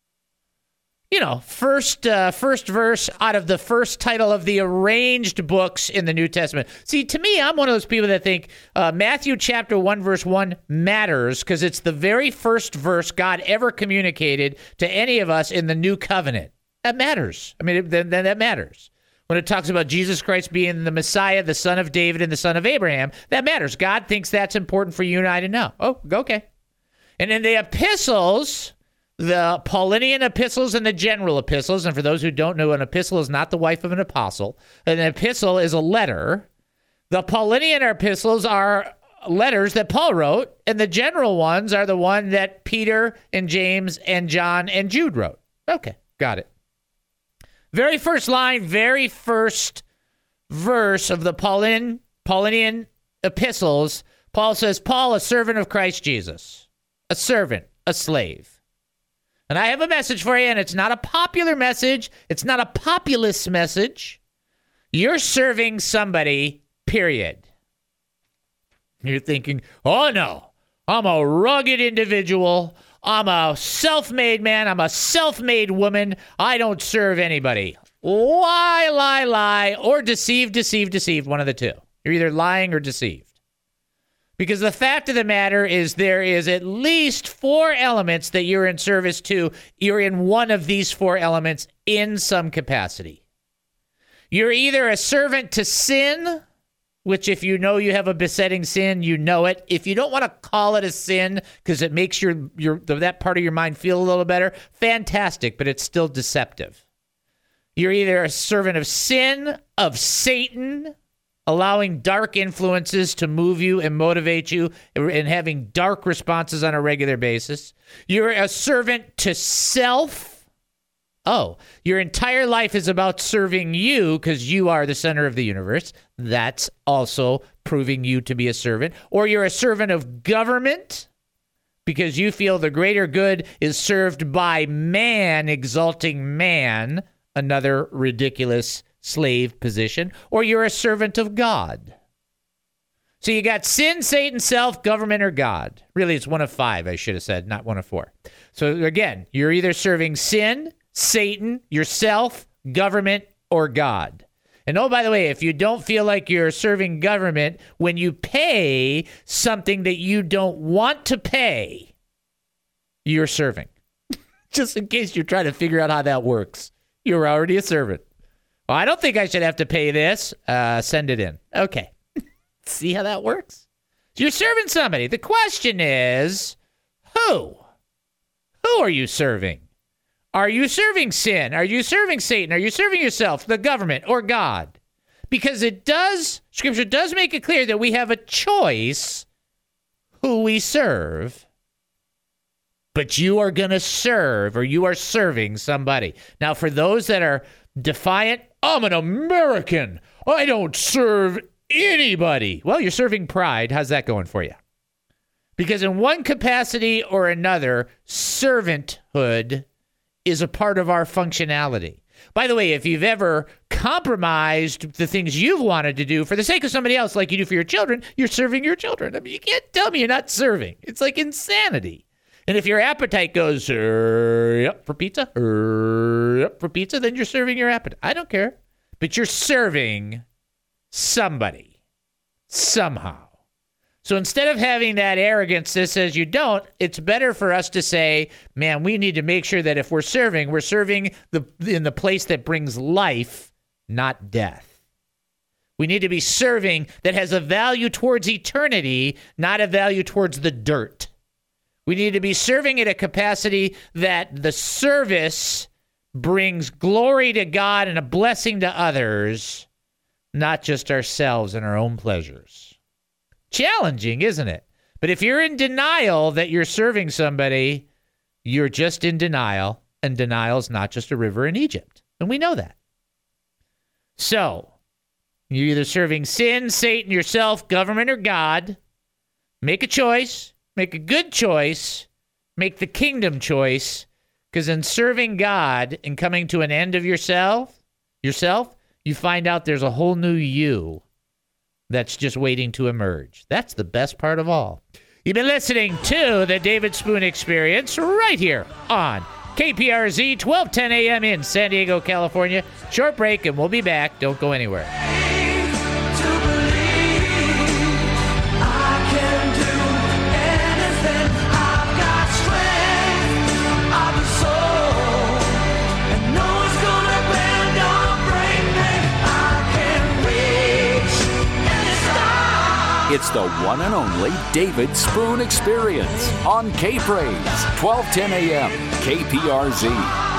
You know, first uh, first verse out of the first title of the arranged books in the New Testament. See, to me, I'm one of those people that think uh, Matthew chapter one, verse one matters because it's the very first verse God ever communicated to any of us in the New Covenant. That matters. I mean, then that matters. When it talks about Jesus Christ being the Messiah, the son of David, and the son of Abraham, that matters. God thinks that's important for you and I to know. Oh, okay. And in the epistles, the Pauline epistles and the general epistles, and for those who don't know, an epistle is not the wife of an apostle. An epistle is a letter. The Pauline epistles are letters that Paul wrote, and the general ones are the one that Peter and James and John and Jude wrote. Okay, got it. Very first line, very first verse of the Pauline, Pauline epistles, Paul says, Paul, a servant of Christ Jesus, a servant, a slave. And I have a message for you, and it's not a popular message. It's not a populist message. You're serving somebody, period. You're thinking, oh, no, I'm a rugged individual. I'm a self-made man. I'm a self-made woman. I don't serve anybody. Lie, lie, lie, or deceive, deceive, deceive, one of the two. You're either lying or deceived. Because the fact of the matter is there is at least four elements that you're in service to. You're in one of these four elements in some capacity. You're either a servant to sin, which if you know you have a besetting sin, you know it. If you don't want to call it a sin because it makes your, your that part of your mind feel a little better, fantastic, but it's still deceptive. You're either a servant of sin, of Satan, allowing dark influences to move you and motivate you and having dark responses on a regular basis. You're a servant to self. Oh, your entire life is about serving you because you are the center of the universe. That's also proving you to be a servant. Or you're a servant of government because you feel the greater good is served by man, exalting man, another ridiculous slave position. Or you're a servant of God. So you got sin, Satan, self, government, or God. Really, it's one of five, I should have said, not one of four. So again, you're either serving sin, Satan, yourself, government, or God. And oh, by the way, if you don't feel like you're serving government, when you pay something that you don't want to pay, you're serving. Just in case you're trying to figure out how that works. You're already a servant. Well, I don't think I should have to pay this. Uh, send it in. Okay. See how that works? So you're serving somebody. The question is, who? Who are you serving? Are you serving sin? Are you serving Satan? Are you serving yourself, the government, or God? Because it does, Scripture does make it clear that we have a choice who we serve, but you are going to serve, or you are serving somebody. Now, for those that are defiant, I'm an American. I don't serve anybody. Well, you're serving pride. How's that going for you? Because in one capacity or another, servanthood is a part of our functionality. By the way, if you've ever compromised the things you've wanted to do for the sake of somebody else, like you do for your children, you're serving your children. I mean, you can't tell me you're not serving. It's like insanity. And if your appetite goes, uh, up for pizza, uh, up for pizza, then you're serving your appetite. I don't care. But you're serving somebody, somehow. So instead of having that arrogance that says you don't, it's better for us to say, man, we need to make sure that if we're serving, we're serving the in the place that brings life, not death. We need to be serving that has a value towards eternity, not a value towards the dirt. We need to be serving at a capacity that the service brings glory to God and a blessing to others, not just ourselves and our own pleasures. Challenging, isn't it? But if you're in denial that you're serving somebody, you're just in denial, and denial is not just a river in Egypt. And we know that. So, you're either serving sin, Satan, yourself, government, or God. Make a choice. Make a good choice. Make the kingdom choice. Because in serving God and coming to an end of yourself, yourself, you find out there's a whole new you that's just waiting to emerge. That's the best part of all. You've been listening to the David Spoon Experience right here on K P R Z, twelve ten a.m. in San Diego, California. Short break, and we'll be back. Don't go anywhere. It's the one and only David Spoon Experience on K-Praise, twelve ten a.m., K P R Z.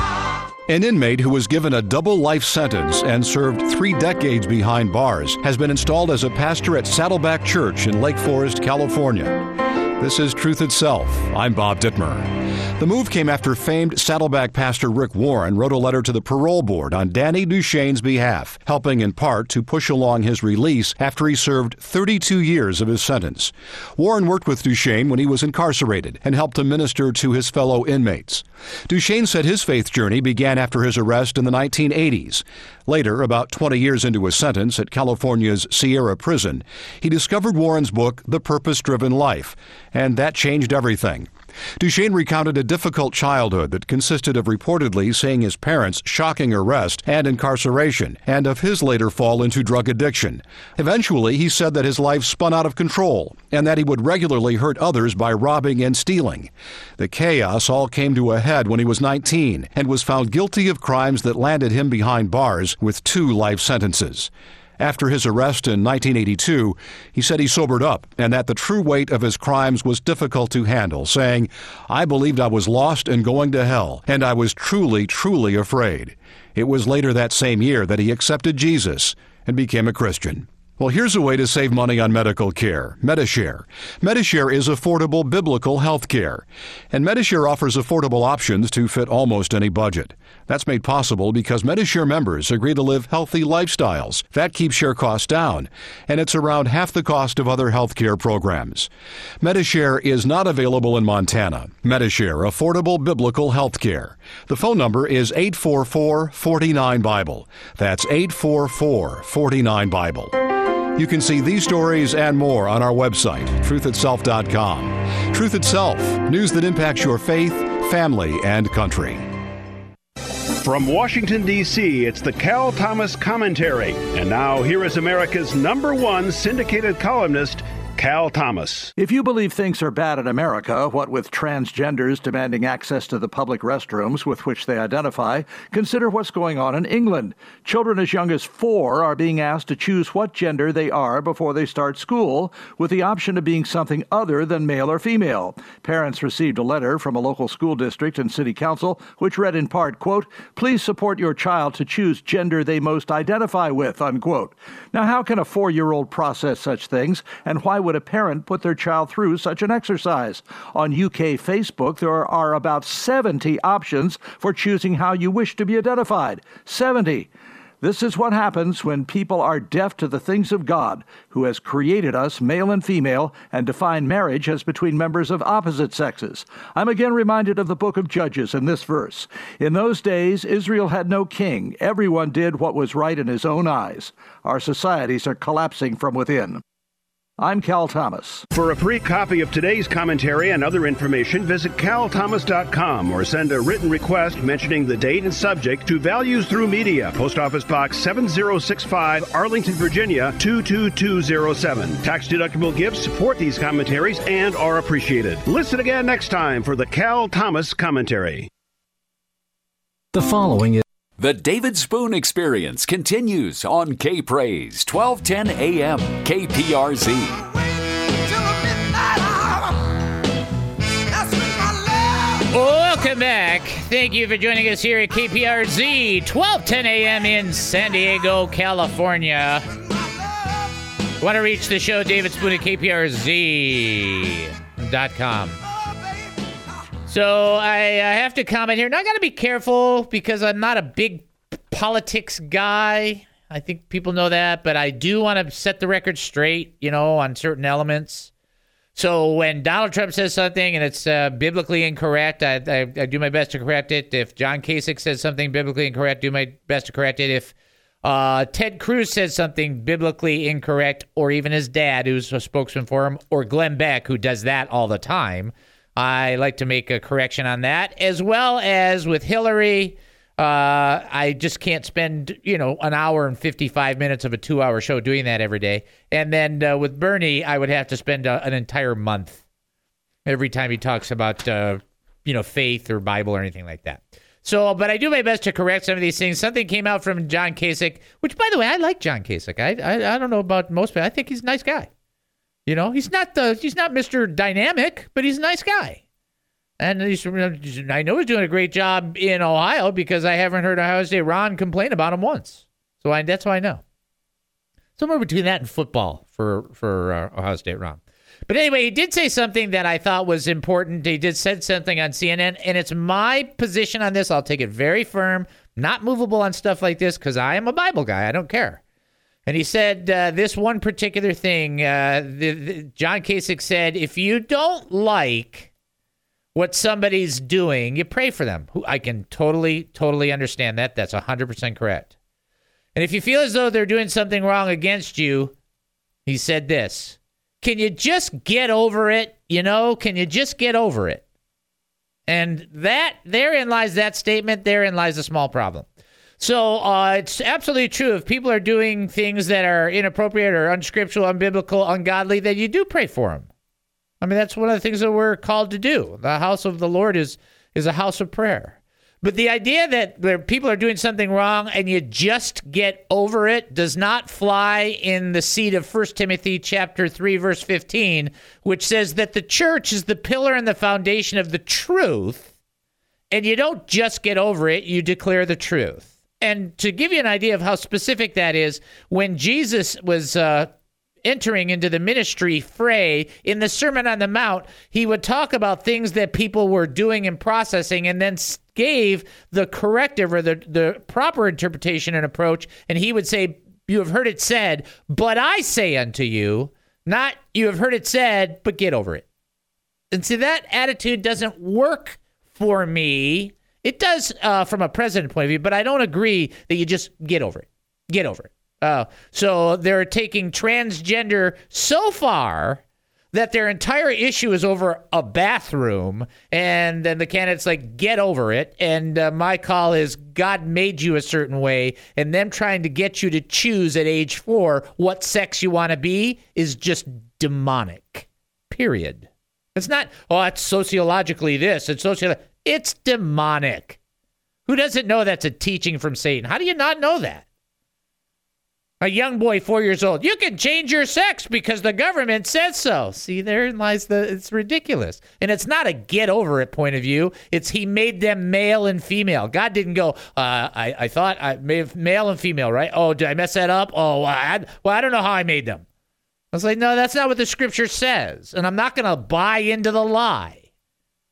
An inmate who was given a double life sentence and served three decades behind bars has been installed as a pastor at Saddleback Church in Lake Forest, California. This is Truth Itself. I'm Bob Dittmer. The move came after famed Saddleback pastor Rick Warren wrote a letter to the parole board on Danny Duchesne's behalf, helping in part to push along his release after he served thirty-two years of his sentence. Warren worked with Duchesne when he was incarcerated and helped to minister to his fellow inmates. Duchesne said his faith journey began after his arrest in the nineteen eighties. Later, about twenty years into his sentence at California's Sierra Prison, he discovered Warren's book, The Purpose-Driven Life, and that changed everything. Duchesne recounted a difficult childhood that consisted of reportedly seeing his parents' shocking arrest and incarceration, and of his later fall into drug addiction. Eventually, he said that his life spun out of control, and that he would regularly hurt others by robbing and stealing. The chaos all came to a head when he was nineteen, and was found guilty of crimes that landed him behind bars with two life sentences. After his arrest in nineteen eighty-two, he said he sobered up and that the true weight of his crimes was difficult to handle, saying, "I believed I was lost and going to hell, and I was truly, truly afraid." It was later that same year that he accepted Jesus and became a Christian. Well, here's a way to save money on medical care. Medi-Share. Medi-Share is affordable biblical health care. And Medi-Share offers affordable options to fit almost any budget. That's made possible because Medi-Share members agree to live healthy lifestyles. That keeps share costs down, and it's around half the cost of other health care programs. Medi-Share is not available in Montana. Medi-Share, affordable biblical health care. The phone number is eight four four, four nine, Bible. That's eight four four, four nine, Bible. You can see these stories and more on our website, truth itself dot com. Truth Itself, news that impacts your faith, family, and country. From Washington, D C, it's the Cal Thomas Commentary. And now, here is America's number one syndicated columnist, Cal Thomas. If you believe things are bad in America, what with transgenders demanding access to the public restrooms with which they identify, consider what's going on in England. Children as young as four are being asked to choose what gender they are before they start school, with the option of being something other than male or female. Parents received a letter from a local school district and city council, which read in part, quote, "Please support your child to choose gender they most identify with," unquote. Now, how can a four-year-old process such things, and why would a parent put their child through such an exercise? On U K Facebook, there are about seventy options for choosing how you wish to be identified. seventy. This is what happens when people are deaf to the things of God, who has created us male and female and defined marriage as between members of opposite sexes. I'm again reminded of the book of Judges in this verse. In those days, Israel had no king. Everyone did what was right in his own eyes. Our societies are collapsing from within. I'm Cal Thomas. For a free copy of today's commentary and other information, visit cal thomas dot com or send a written request mentioning the date and subject to Values Through Media, Post Office Box seven zero six five, Arlington, Virginia two two two zero seven. Tax-deductible gifts support these commentaries and are appreciated. Listen again next time for the Cal Thomas Commentary. The following is The David Spoon Experience continues on K-Praise, twelve ten A M, K P R Z. Welcome back. Thank you for joining us here at K P R Z, twelve ten A M in San Diego, California. Want to reach the show, David Spoon at K P R Z dot com. So I, I have to comment here. Now I got to be careful because I'm not a big politics guy. I think people know that, but I do want to set the record straight, you know, on certain elements. So when Donald Trump says something and it's uh, biblically incorrect, I, I, I do my best to correct it. If John Kasich says something biblically incorrect, do my best to correct it. If uh, Ted Cruz says something biblically incorrect, or even his dad, who's a spokesman for him, or Glenn Beck, who does that all the time, I like to make a correction on that, as well as with Hillary. Uh, I just can't spend, you know, an hour and fifty-five minutes of a two-hour show doing that every day. And then uh, with Bernie, I would have to spend a, an entire month every time he talks about, uh, you know, faith or Bible or anything like that. So, but I do my best to correct some of these things. Something came out from John Kasich, which, by the way, I like John Kasich. I I, I don't know about most people. I think he's a nice guy. You know, he's not the he's not Mister Dynamic, but he's a nice guy. And he's, I know he's doing a great job in Ohio because I haven't heard Ohio State Ron complain about him once. So I, that's how I know. Somewhere between that and football for, for uh, Ohio State Ron. But anyway, he did say something that I thought was important. He did said something on C N N, and it's my position on this. I'll take it very firm, not movable on stuff like this because I am a Bible guy. I don't care. And he said uh, this one particular thing. Uh, the, the, John Kasich said, if you don't like what somebody's doing, you pray for them. I can totally, totally understand that. That's one hundred percent correct. And if you feel as though they're doing something wrong against you, he said this, can you just get over it? You know, can you just get over it? And that, therein lies that statement. Therein lies a small problem. So uh, it's absolutely true. If people are doing things that are inappropriate or unscriptural, unbiblical, ungodly, then you do pray for them. I mean, that's one of the things that we're called to do. The house of the Lord is is a house of prayer. But the idea that there, people are doing something wrong and you just get over it does not fly in the seat of First Timothy chapter three, verse fifteen, which says that the church is the pillar and the foundation of the truth, and you don't just get over it, you declare the truth. And to give you an idea of how specific that is, when Jesus was uh, entering into the ministry fray in the Sermon on the Mount, he would talk about things that people were doing and processing and then gave the corrective or the, the proper interpretation and approach. And he would say, you have heard it said, but I say unto you, not you have heard it said, but get over it. And see, that attitude doesn't work for me. It does uh, from a president point of view, but I don't agree that you just get over it. Get over it. Uh, so they're taking transgender so far that their entire issue is over a bathroom, and then the candidate's like, get over it. And uh, my call is God made you a certain way, and them trying to get you to choose at age four what sex you want to be is just demonic, period. It's not, oh, it's sociologically this, it's sociologically. It's demonic. Who doesn't know that's a teaching from Satan? How do you not know that? A young boy, four years old, you can change your sex because the government says so. See, therein lies the, it's ridiculous. And it's not a get over it point of view. It's he made them male and female. God didn't go, uh, I, I thought I made male and female, right? Oh, did I mess that up? Oh, I, well, I don't know how I made them. I was like, no, that's not what the scripture says. And I'm not going to buy into the lie.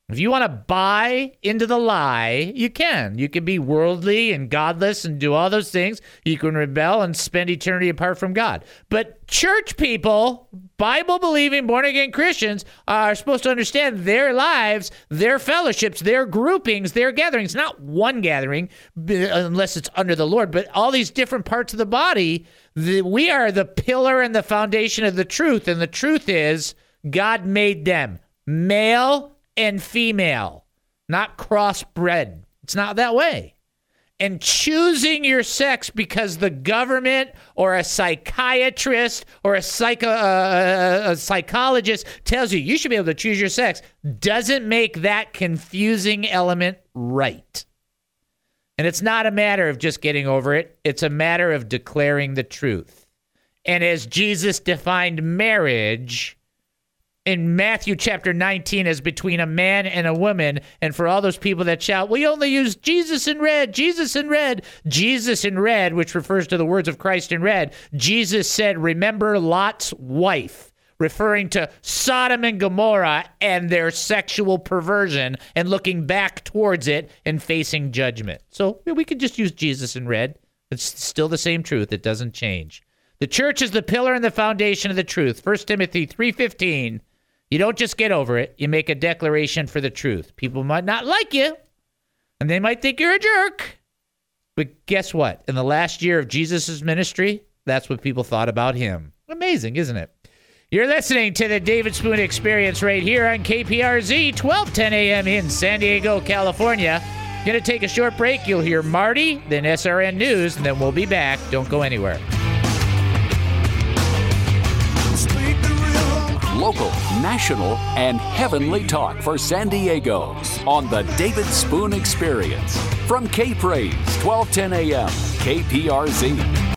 If you want to buy into the lie, you can. You can be worldly and godless and do all those things. You can rebel and spend eternity apart from God. But church people, Bible-believing, born-again Christians, are supposed to understand their lives, their fellowships, their groupings, their gatherings. Not one gathering, unless it's under the Lord, but all these different parts of the body. The, we are the pillar and the foundation of the truth. And the truth is, God made them male and female, not crossbred. It's not that way. And choosing your sex because the government or a psychiatrist or a, psycho, uh, a psychologist tells you you should be able to choose your sex doesn't make that confusing element right. And it's not a matter of just getting over it. It's a matter of declaring the truth. And as Jesus defined marriage in Matthew chapter nineteen as between a man and a woman, and for all those people that shout, we only use Jesus in red, Jesus in red, Jesus in red, which refers to the words of Christ in red, Jesus said, remember Lot's wife, referring to Sodom and Gomorrah and their sexual perversion and looking back towards it and facing judgment. So we could just use Jesus in red. It's still the same truth. It doesn't change. The church is the pillar and the foundation of the truth. First Timothy three fifteen. You don't just get over it. You make a declaration for the truth. People might not like you, and they might think you're a jerk. But guess what? In the last year of Jesus' ministry, that's what people thought about him. Amazing, isn't it? You're listening to the David Spoon Experience right here on K P R Z, twelve ten a.m. in San Diego, California. Going to take a short break. You'll hear Marty, then S R N News, and then we'll be back. Don't go anywhere. Local, national, and heavenly talk for San Diego on the David Spoon Experience. From K Praise, twelve ten a.m., K P R Z.